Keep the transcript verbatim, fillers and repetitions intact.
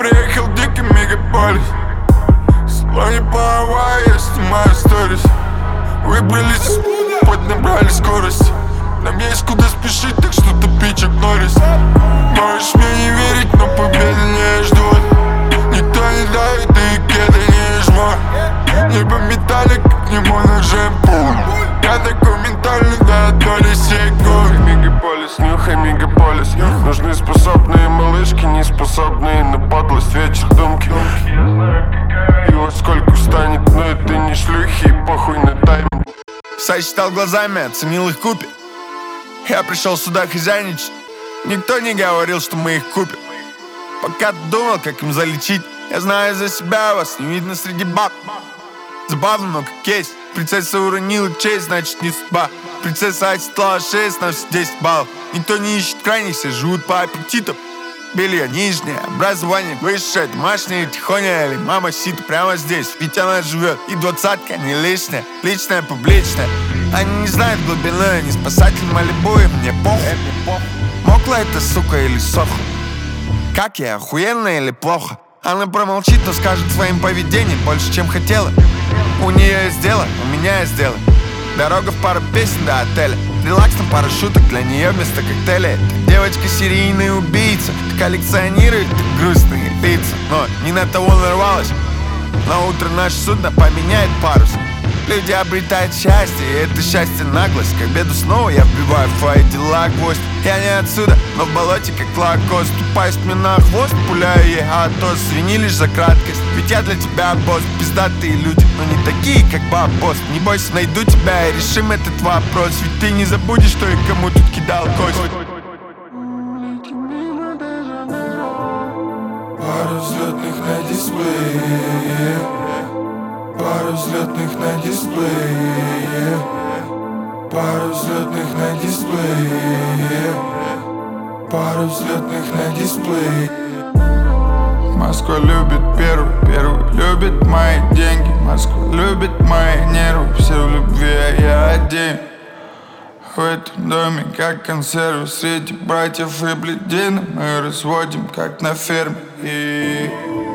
приехал в дикий мегаполис. Слони по Хавайи, я снимаю сторис. Выбрались, поднабрали скорость. Нам есть куда спешить, так что тупи, Чак Норрис. Можешь мне не верить, но победы не ждут. Никто не давит, и кеды не жмут. Небо металлик, как немоножем пуль. Я такой ментальный до доли секунд. Мегаполис, нюхай мегаполис. Нужны способные малышки, не способные на подлость. Вечер думки. И вот сколько встанет, но это не шлюхи, и похуй на тайминг. Сосчитал глазами, оценил их купе. Я пришел сюда хозяйничать. Никто не говорил, что мы их купим. Пока думал, как им залечить. Я знаю за себя, вас не видно среди баб. Забавно, но как есть. Принцесса уронила честь, значит не судьба. Принцесса отсекла шесть, на все десять баллов. Никто не ищет крайних, все живут по аппетитам. Белье нижнее, образование высшее, домашнее, тихоня или мама сидит прямо здесь. Ведь она живет, и двадцатка не лишняя, личная, публичная. Они не знают глубины, не спасатель Малибу, и мне похуй. Мокла эта сука или сохла? Как я, охуенно или плохо? Она промолчит, но скажет своим поведением больше, чем хотела. У нее есть дело, у меня есть дело. Дорога в пару песен до отеля. Релакс на пару шуток, для нее вместо коктейля. Ты девочка серийный убийца. Ты коллекционируешь грустные лица. Но не на того нарвалась. На утро наше судно поменяет парус. Люди обретают счастье, и это счастье наглость. К обеду снова я вбиваю в твои дела гвоздь. Я не отсюда, но в болоте как лакост. Ступаюсь мне на хвост, пуляю ей атос. Извини лишь за краткость, ведь я для тебя босс. Пиздатые люди, но не такие, как бабос. Не бойся, найду тебя и решим этот вопрос. Ведь ты не забудешь, что и кому тут кидал кость. Пару взлетных на дисплее, пару взлетных на дисплее, пару взлетных на дисплее, пару взлетных на дисплее. Москва любит первый, первый любит мои деньги. Москва любит мои нервы, все в любви, а я один. В этом доме как консервы среди братьев и бледин. Мы разводим как на ферме. И